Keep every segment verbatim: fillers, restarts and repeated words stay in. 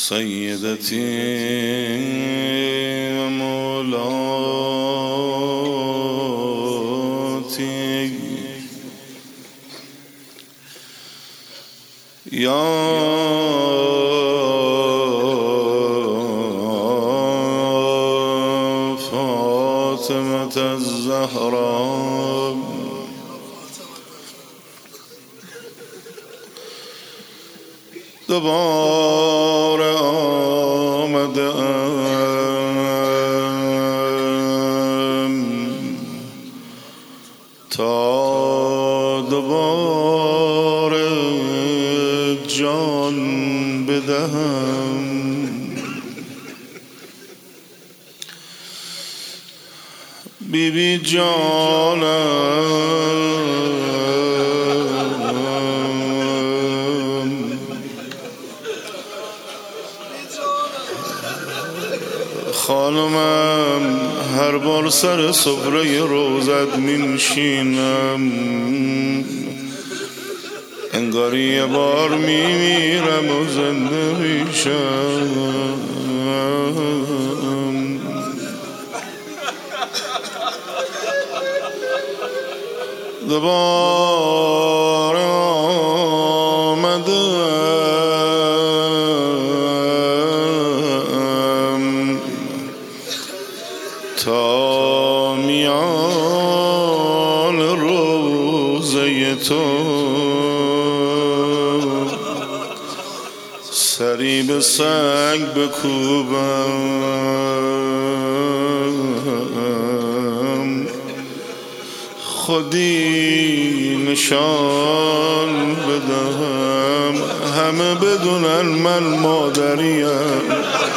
سیدتی و مولاتی یا فاطمة الزهراء دوباره آمدم تا دوباره جان بدهم. بی بی جانم خانمم هر بار سر سفره روزت می نشینم انگاری یه بار می میرم و زنده میشم. دوباره آمدم تا میان روضه تو سری به سنگ بکوبم خودی نشان بدهم همه بدونن من مادریم.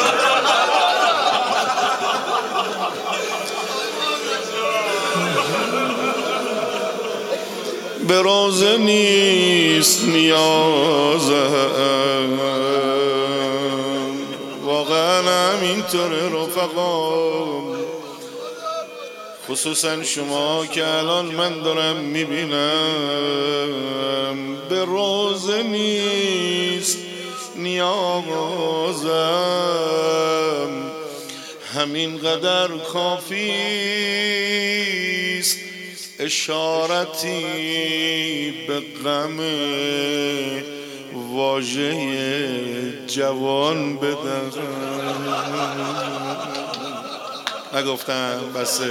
به روزه نیست نیازم واقعا همینطوره رفقام، خصوصا شما که الان من دارم میبینم. به روزه نیست نیازم همین قدر کافیست اشارتی به غم واژه جوان بدم. نگفتم بسه.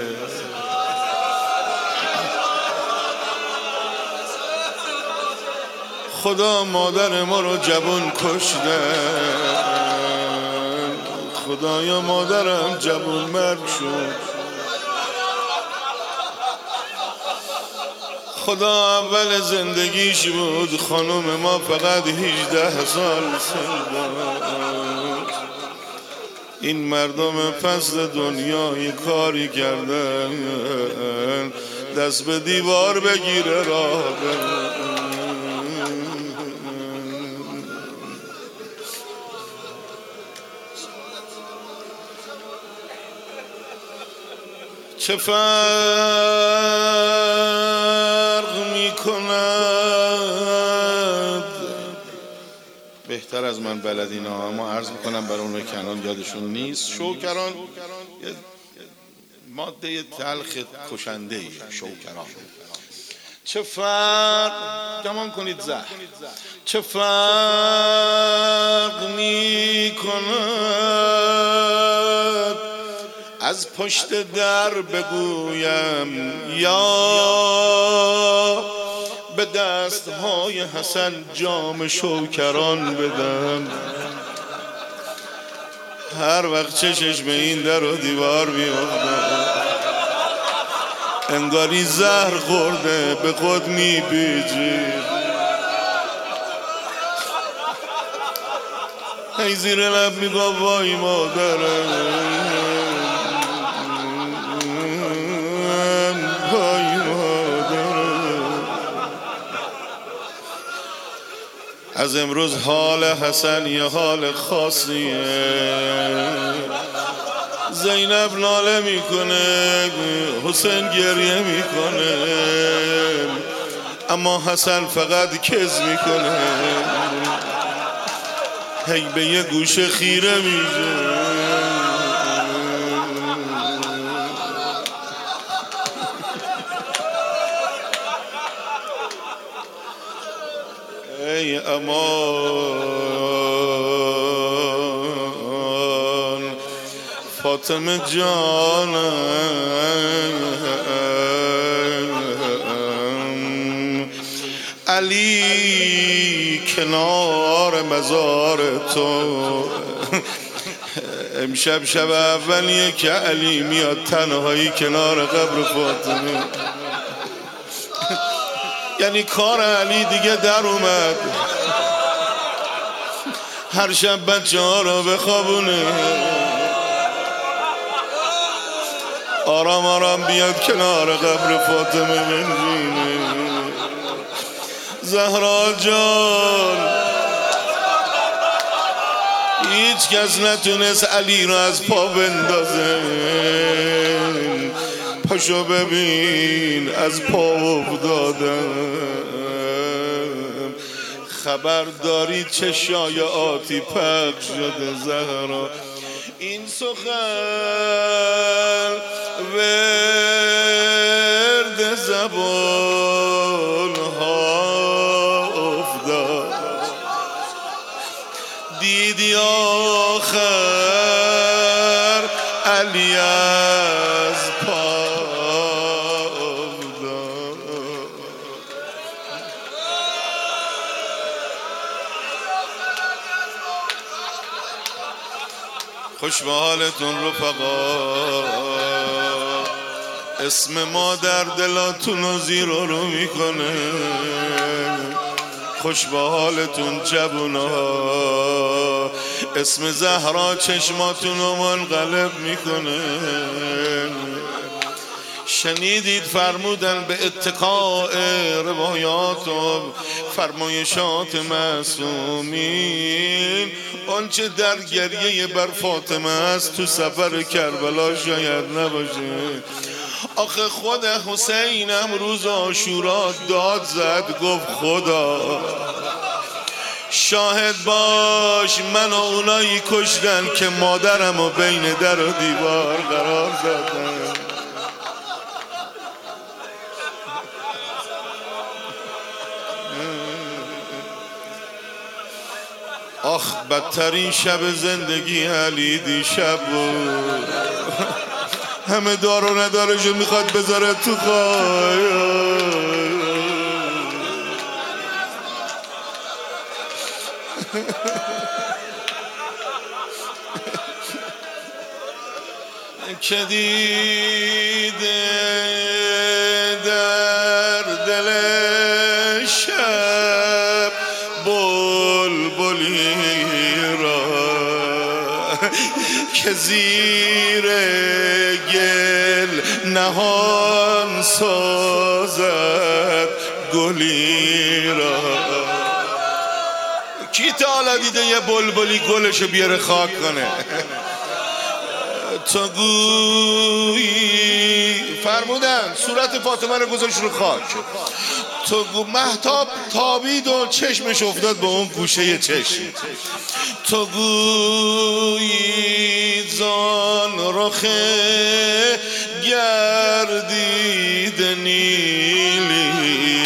خدا مادر ما رو جوان کشتن، خدایا مادرم جوان مرگ شد. خدا اول زندگیش بود خانم ما فقط هجده سال سن داشت. این مردم فصل دنیای کاری کردن دست به دیوار بگیره راه بره. چه فرق می کند بهتر از من بلدین ها، اما عرض میکنم برای اون کنان یادشون نیست. شوکران یه ماده تلخ کشنده ای شوکران. چه فرق گمان کنید زهر چه فرق می کند از پشت در بگویم یا به دستهای حسن جام شوکران بدم. هر وقت چشش به این در و دیوار بیفتد انگاری زهر خورده به خود میپیچید. ای زیر لب میگو وای مادرم وای مادرم. از امروز حال حسن یه حال خاصیه. زینب ناله میکنه حسین گریه میکنه اما حسن فقط کز میکنه. هی به یه گوشه خیره میشه. ای امان فاطمه جانم، علی کنار مزار تو. امشب شب اولیه که علی میاد تنهایی کنار قبر فاطمه. یعنی کار علی دیگه در اومد، هر شب بچه ها رو بخوابونه، آرام آرام بیاد کنار قبر فاطمه بنشینه. زهرا جان هیچ کس نتونست علی رو از پا بندازه، پاشو ببین از پا افتادم. خبر دارید چه شایعاتی پخش شده زهرا؟ این سخن ورد زبان ها افتاد، دیدی آخر علی از پا افتاد. خوش به حالتون رفقا، اسم ما در دلاتون رو زیر رو میکنه. خوش به حالتون جوونا، اسم زهرا چشماتون رو منقلب میکنه. شنیدید فرمودن به اتقاء روایات و فرمایشات معصومین، آنچه در گریه بر فاطمه است تو سفر کربلا شاید نباشه. آخه خود حسین هم روز عاشورا داد زد، گفت خدا شاهد باش من و اونایی کشتن که مادرم و بین در و دیوار قرار دادن. آخ بدترین شب زندگی علی دیشب بود. همه دار و ندارشو میخواد بذاره تو خواهی که دیده در دل شب بلبلی را که زیر گل نهان سازد گلی را. کی تا حالا دیده یه بلبلی گلشو بیاره خاک کنه؟ تو گویی فرمودن صورت فاطمه رو گذاشت رو خاک، تو گو مهتاب تابید و چشمش افتاد به اون گوشه چشم. تو گویی زان رخه گردید نیلی،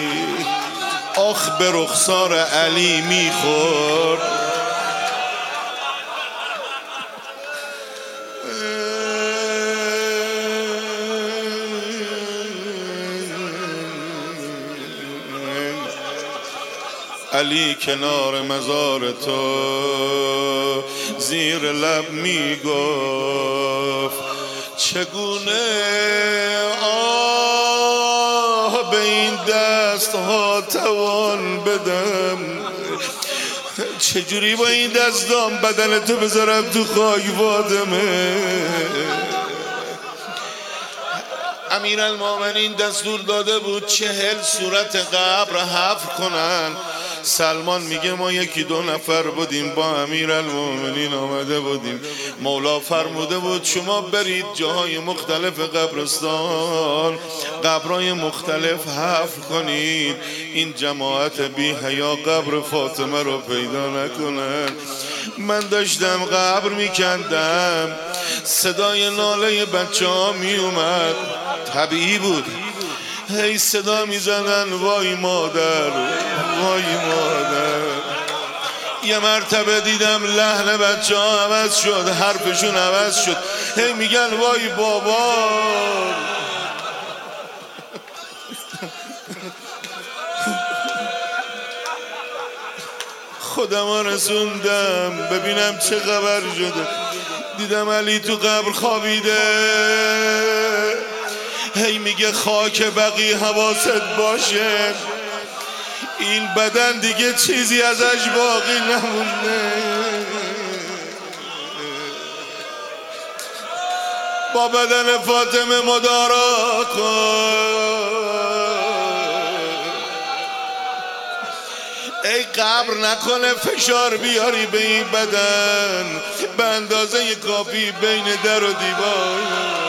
آخ به رخسار علی میخورد. علی کنار مزار تو زیر لب میگفت چگونه آه به این دست ها توان بدم، چجوری با این دستام بدن تو بذارم تو خاک فاطمه. امیرالمومنین دستور داده بود چهل صورت قبر حفر کنن، سلمان میگه ما یکی دو نفر بودیم با امیرالمومنین آمده بودیم، مولا فرموده بود شما برید جاهای مختلف قبرستان، قبرای مختلف حفر کنید، این جماعت بی حیا قبر فاطمه رو پیدا نکنن. من داشتم قبر میکندم، صدای ناله بچه ها میومد، طبیعی بود، هی صدا میزنن وای مادر وای مادر. یه مرتبه دیدم لحن بچه ها عوض شد، حرفشون عوض شد، هی میگن وای بابا. خودم رسوندم ببینم چه خبر شده، دیدم علی تو قبر خوابیده، هی میگه خاک بقی حواست باشه، این بدن دیگه چیزی ازش باقی نمونده. با بدن فاطمه مدارا کن، ای قبر نکنه فشار بیاری به این بدن به اندازه کافی بین در و دیوار.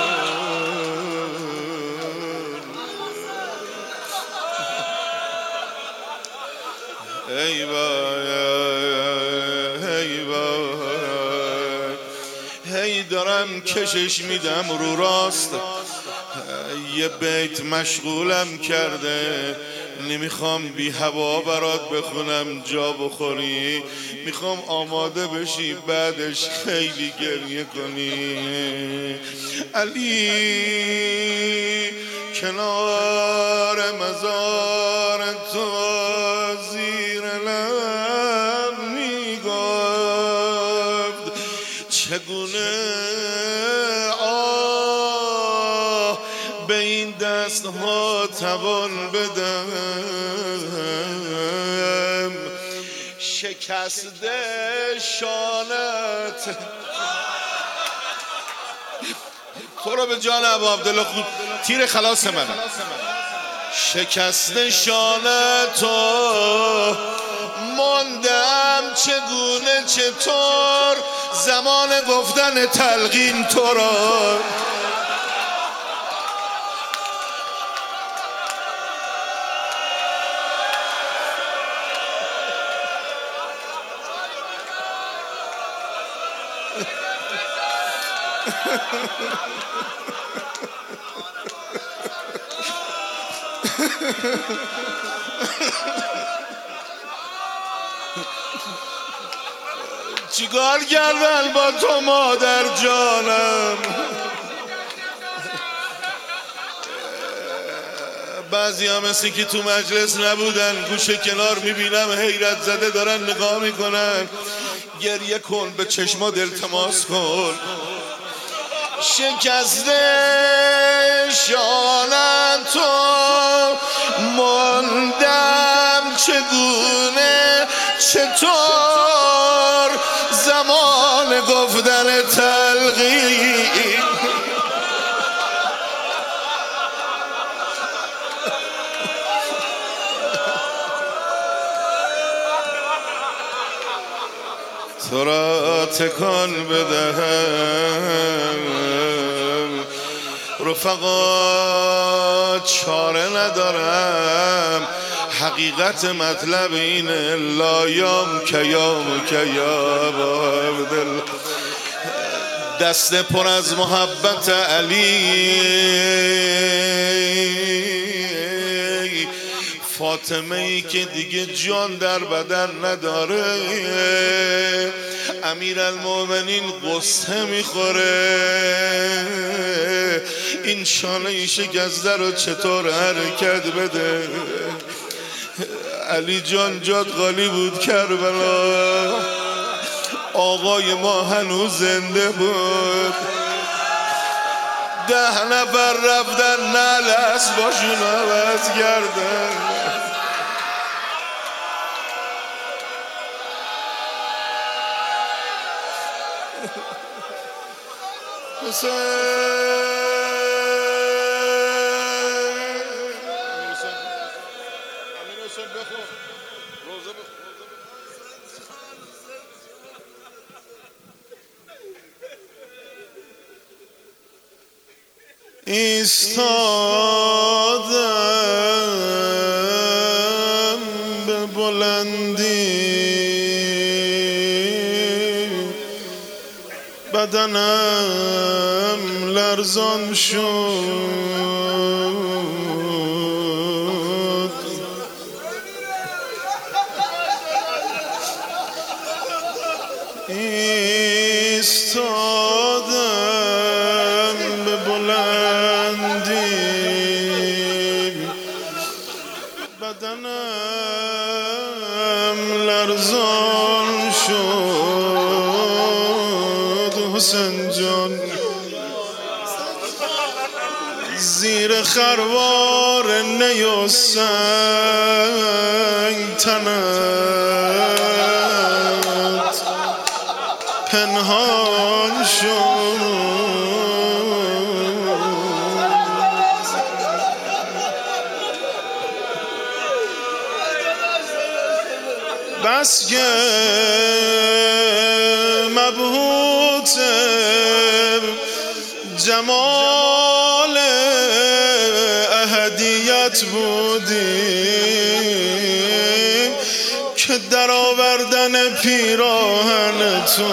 ای وای ای وای، هی دارم کشش میدم رو راست، یه بیت مشغولم کرده، نمیخوام بی هوا برات بخونم جا بخوری، میخوام آماده بشی بعدش خیلی گریه کنی. علی کنار مزار تو زیر لب میگفت چگونه آه به این دست ها توان بدم، شکسته شانت تو رو به جان ابا عبدالله خود تیر خلاص منه، شکسته شانت تو ماندم چگونه چطور زمان گفتن تلقین تو را. چیکار کردن با تو مادر جانم؟ بعضی ها مثل که تو مجلس نبودن، گوشه کنار میبینم حیرت زده دارن نگاه میکنن. گریه کن، به چشمات التماس کن. شکسته شانم تو ماندم چگونه چطور زمان گفتن تلقین. تو را تکان بدهم رفقا، چاره ندارم، حقیقت مطلب اینه، لایام کیام کیام دل. دست پر از محبت علی، فاطمه ای که دیگه جان در بدن نداره، امیرالمومنین قصه میخوره، این شانه شکسته رو چطور حرکت بده. علی جان جات خالی بود کربلا، آقای ما هنوز زنده بود، ده نفر رفتن نعل اسباشون عوض کردن. حسین ایستادم به بلندی، بدنم لرزان شد، ایستادم به بلندی، بدنم لرزان شد. حسین جان زیر خروار نی و سنگ تنت پنهان شد. بس که مبهوت جمال احدیت بودیم که در آوردن پیراهن تو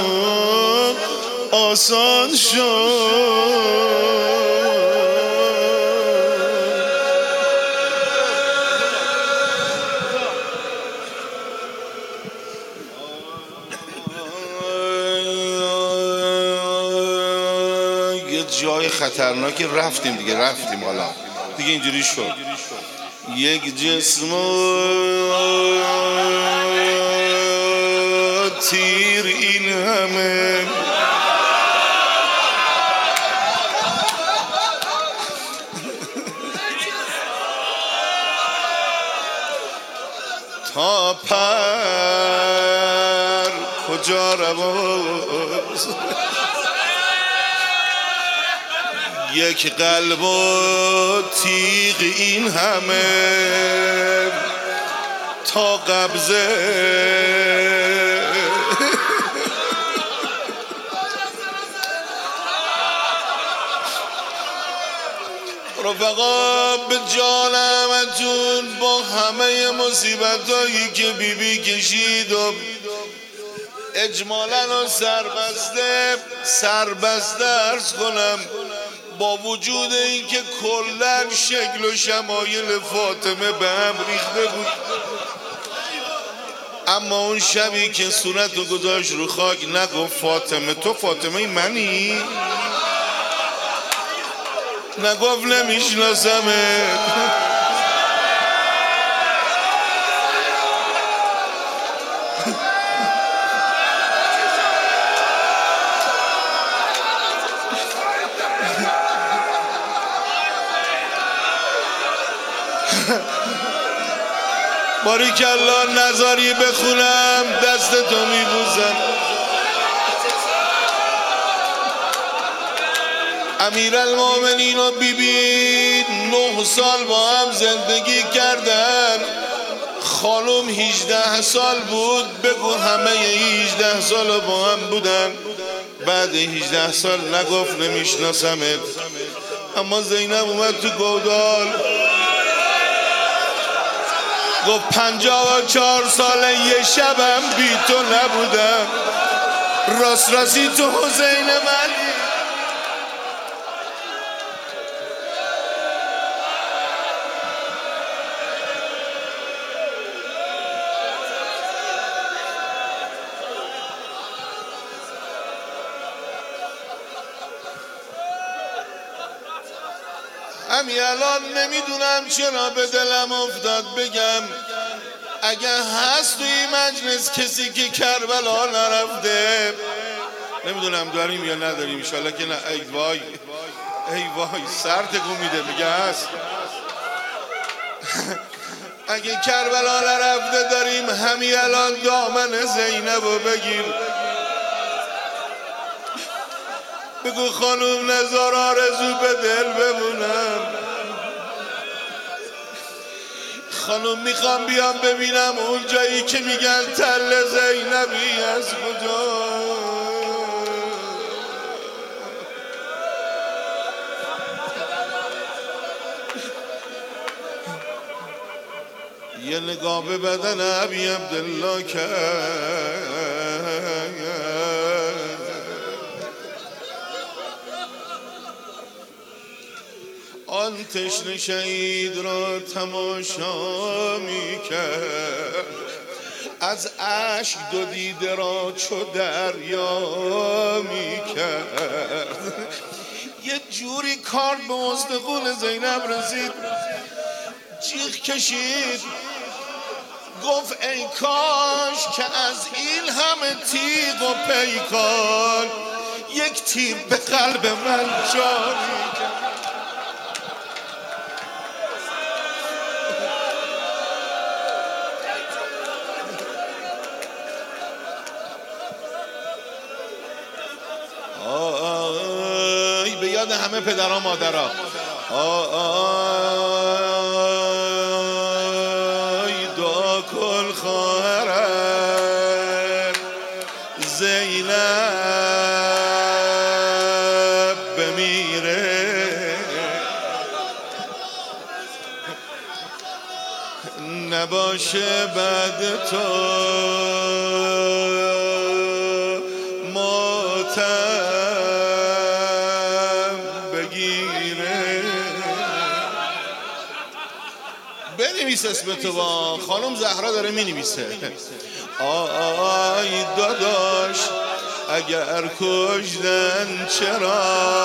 آسان شد. جای خطرناکی رفتیم دیگه، رفتیم حالا دیگه اینجوری شد. یک جسم تیر این همه تا پر کجا رواز، یک قلب و تیغ این همه تا قبضه رفقا به جانمتون با همه مصیبت هایی که بی بی کشید و اجمالا و سربسته سربسته عرض کنم، با وجود اینکه کلن شکل و شمایل فاطمه به هم ریخته بود، اما اون شبی که صورت رو گذاشت رو خاک نگفت فاطمه تو فاطمه منی؟ نگفت نمیشناسمت. باریکالله نزاری بخونم دست تو میبوسم. امیرالمومنین و بی بی نه سال با هم زندگی کردن. خانم هجده سال بود، بگو همه هجده سال با هم بودن. بعد هجده سال نگفت نمیشناسمت، اما زینب اومد تو گودال گفت پنجاه و چهار ساله یه شبم بی تو نبودم، راست راستی تو حسین منی. همین الان نمیدونم چرا به دلم افتاد بگم اگه هست توی مجلس کسی که کربلا نرفته، نمیدونم داریم یا نداریم، انشالله که نه. ای وای ای وای سر تکون میده میگه هست. اگه کربلا نرفته داریم همین الان دامن زینب رو بگیر بگو خانوم نزار آرزو به دل بمونم، خانوم میخوام بیام ببینم اون جایی که میگن تل زینبی از کجا. یه نگاه به بدن ابی عبدالله کرد، آن تشنه شهید را تماشا می کرد، از اشک دو دیده را چو دریا می کرد. یه جوری کار به مستقول زینب رسید، جیغ کشید گفت ای کاش که از این همه تیغ و پیکان یک تیر به قلب من جا می کرد. آی به یاد همه پدرها مادرها، آی دعا کن خواهرم زینب بمیره، نباشه بعد تو بنویس اسم تو با خانم زهرا داره می نویسه. آی داداش اگر کشتن چرا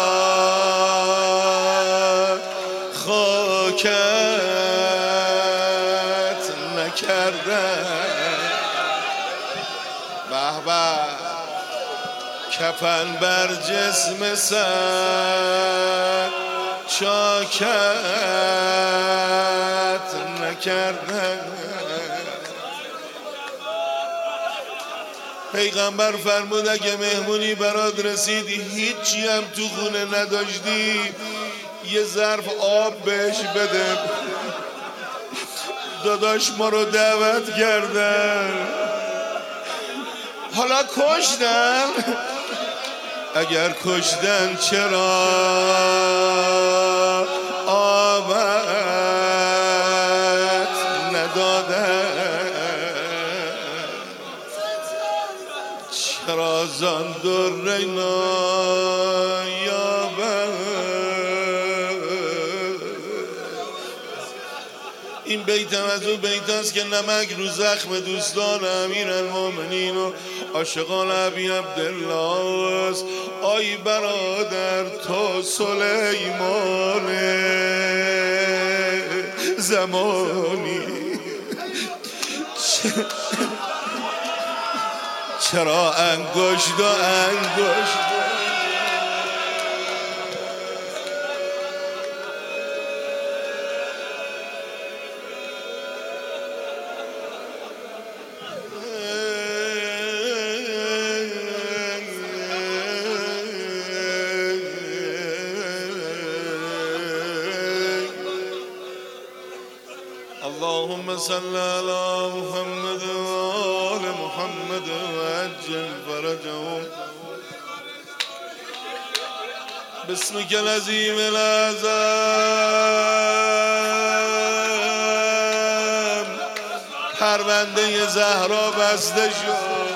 خاکت نکردن، به به کفن بر جسم سر چاکت نکردن. پیغمبر فرمود اگه مهمونی برات رسیدی هیچی هم تو خونه نداشتی یه ظرف آب بهش بده. داداش ما رو دعوت کردن حالا کشتن، اگر کشتن چرا آبت ندادن، چرا زان در نایابن. این بیتم از اون بیت است که نمک رو زخم دوستان امیرالمومنین و عاشقان ابی عبدالله است. آی برادر تو سلیمان زمانی چرا انگشت و انگشت اللهم صل على محمد وآل محمد وعجل فرجهم باسمك العظيم الأعظم. پرونده زهرا بسته شد،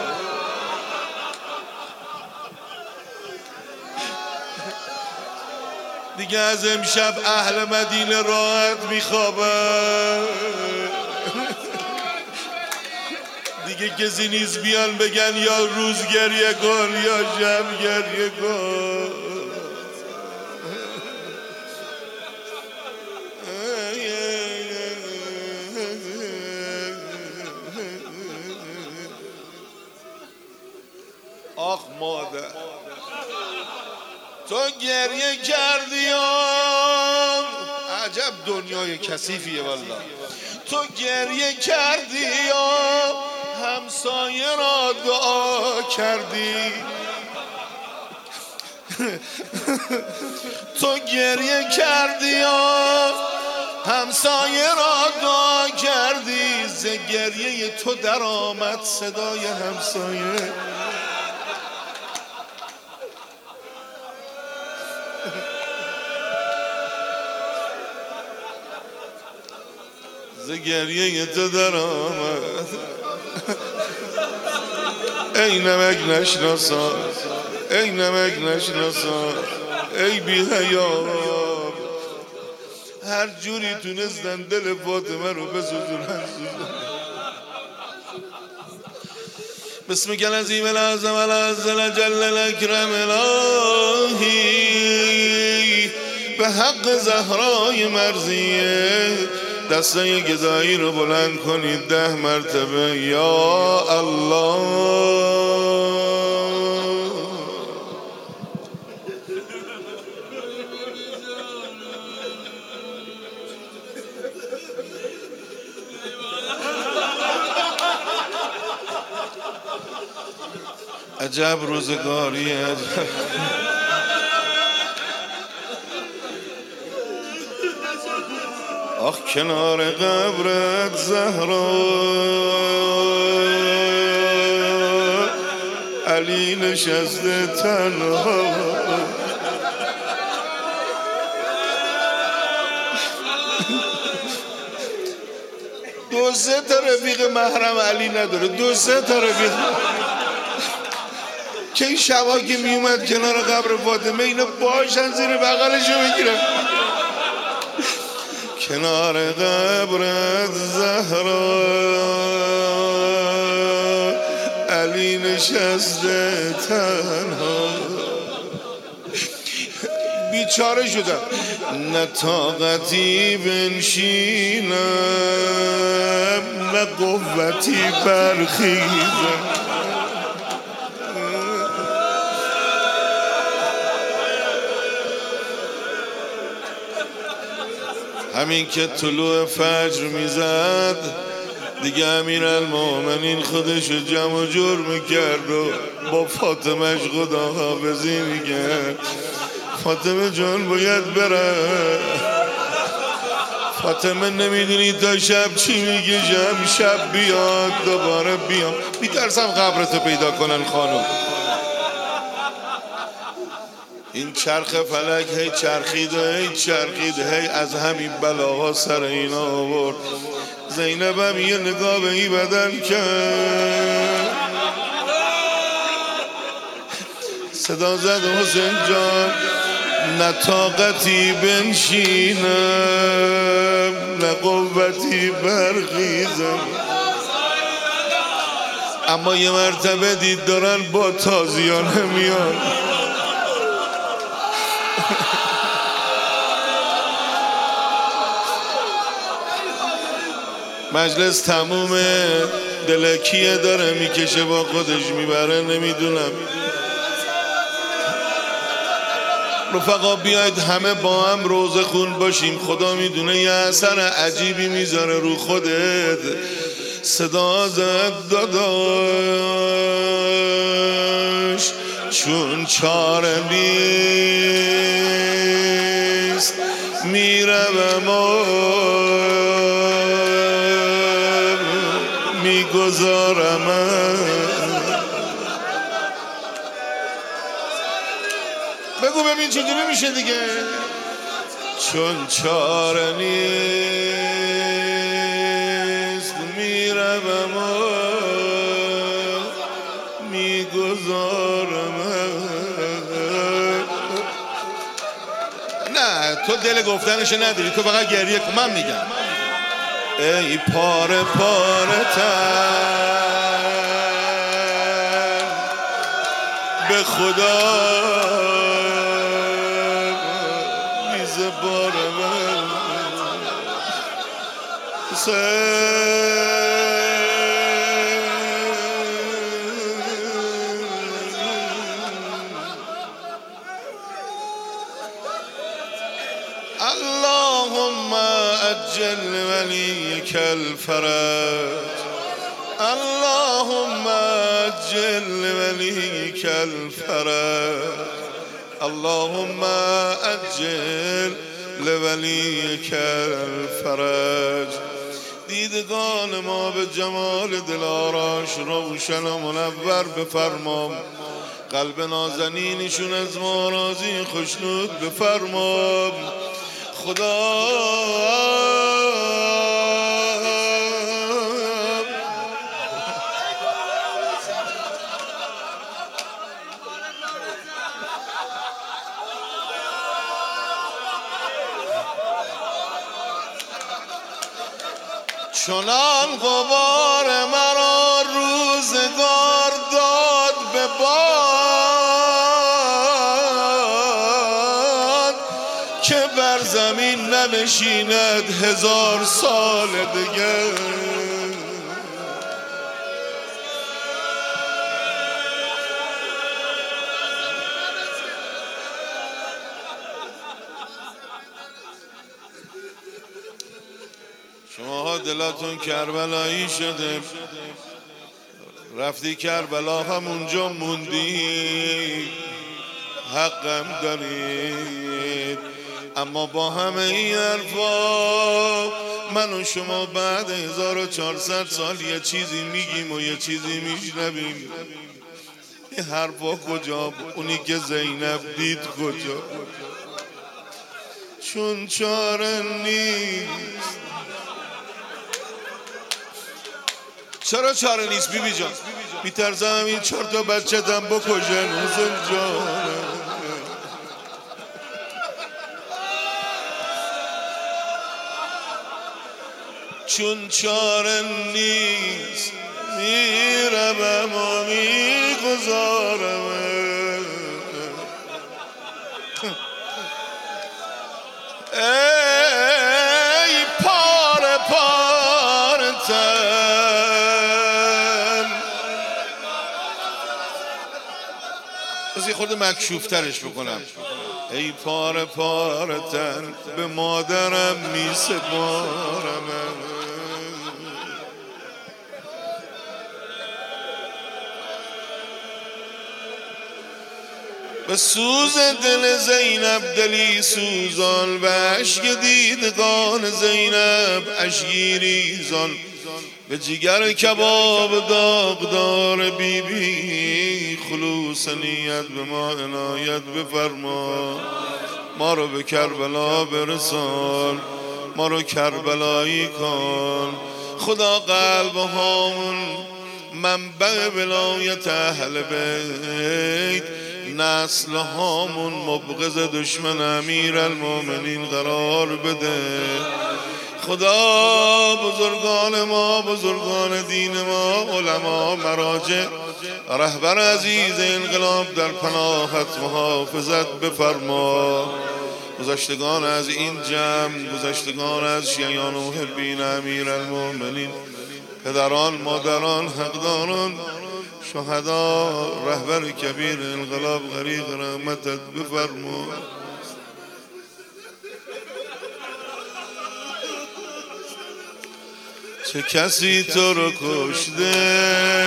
دیگه از امشب اهل مدینه راحت میخوابن، دیگه کسی نیست بیان بگن یا روز گریه کن یا شب گریه کن. آخ مادر تو گریه کردی، عجب دنیای کثیفیه والله. تو گریه کردی همسایه را دعا کردی، تو گریه کردی همسایه را دعا کردی، ز گریه تو در آمد صدای همسایه. ز گریه تو در آمد ای نمک نشناسا ای نمک نشناسا ای بی حیا هر جوری تونستن دل فاطمه رو بسوزونن بسمك العظيم الأعظم العز الجل الأكرم الهی به حق زهرای مرضیه دستای گدایی رو بلند کنید ده مرتبه یا الله. عجب روزگاری عجب آخ کنار قبرت زهرا علی نشسته تنها دو سه تا رفیق محرم علی نداره دو سه تا رفیق که این شبا که می اومد کنار قبر فاطمه اینا باشن زیر بغلشو بگیرن کنار قبرت زهرا علی نشسته تنها بیچاره شدم نه طاقتی بنشینم نه قوتی برخیزم همین که طلوع فجر میزد دیگه امیرالمومنین خودشو جمع و جور میکرد و با فاطمهش خداحافظی میکرد فاطمه جان باید بره فاطمه نمیدونی تا شب چی میگه شب شب بیاد دوباره بیام میترسم قبرتو پیدا کنن خانم این چرخ فلک هی چرخید و هی چرخید هی از همین بلاها سر اینا آورد زینب هم یه نگاه به این بدن کرد صدا زد حسین جان نه طاقتی بنشینم نه قوتی برخیزم اما یه مرتبه دید دارن با تازیانه میان مجلس تمومه دلکیه داره میکشه با خودش میبره نمیدونم رفقا بیاید همه با هم روزه خون باشیم خدا میدونه یه اثر عجیبی میذاره رو خودت صدا زد داداش چون چاره نیست میروم و میگذارم بگو ببین چجوری میشه دیگه چون چاره نیست میروم و میگذارم نه تو دل گفتنش نداری تو فقط گریه کن من میگم ای پاره پاره تن به خدا میزه بار من اللهم اجل وليك الفرج اللهم اجل وليك الفرج اللهم اجل لوليك الفرج دیدگان ما به جمال دلاراش روشن و منور بفرما قلب نازنینشون از ما راضی خوشنود بفرما خدا چنان غبار مرا روزگار داد به باد که بر زمین ننشیند هزار سال دیگر. شماها دلاتون کربلایی شده، رفتی کربلا همونجا موندی، حقم دارید. اما با همه این حرفا من و شما بعد هزار و چهارصد سال یه چیزی میگیم و یه چیزی میشنویم. این حرفا کجا بود؟ اونی که زینب دید کجا؟ چون چاره نیست. چرا چاره نیست بیبی جان؟ میترسم این چهار تا بچه دم بکشن حسین جان. چون چاره نیست میرم و میگذارم. ای پاره پاره تن. از یه خود مکشوفترش بکنم. ای پاره پاره تن به مادرم می سپارم. به سوز دل زینب دلی سوزان، به عشق دیدگان زینب اشکی ریزان، به جگر کباب داغدار بی بی خلوص نیت به ما عنایت بفرما. ما رو به کربلا برسان، ما رو کربلایی کن. خدا قلب هامون منبع ولایت اهل بیت، نسل هامون مبغض دشمن امیر المومنین قرار بده. خدا بزرگان ما، بزرگان دین ما، علما، مراجع، رهبر عزیز انقلاب در پناهت محافظت بفرما. گذشتگان از این جمع، گذشتگان از شیعیان و محبین امیر المومنین، پدران، مادران، حقداران، شهدا، رهبر کبیر انقلاب غریق رحمتت بفرما. چه کسی تو رو کشته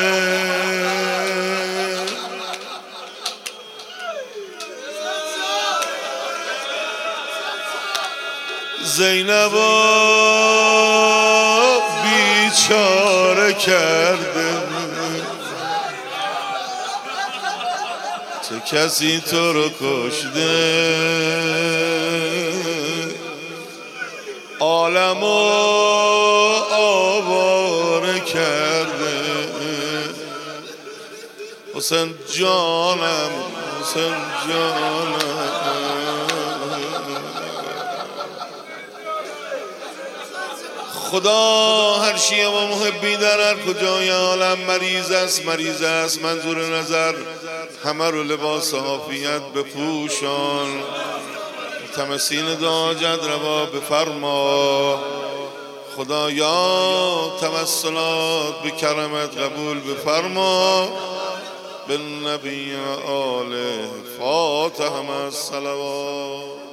زینبا بیچاره کرده؟ چه کسی تو رو کشته عالمو آواره کرده؟ حسین جانم، حسین جانم. خدا هر شیعه و محبی در هر کجای عالم مریض است، مریض است، منظور نظر همه رو لباس عافیت بپوشان. تمسین دعا جد روا بفرما. خدایا توسلات به کرمت قبول بفرما. بالنبی و آله فاتحه الصلوات.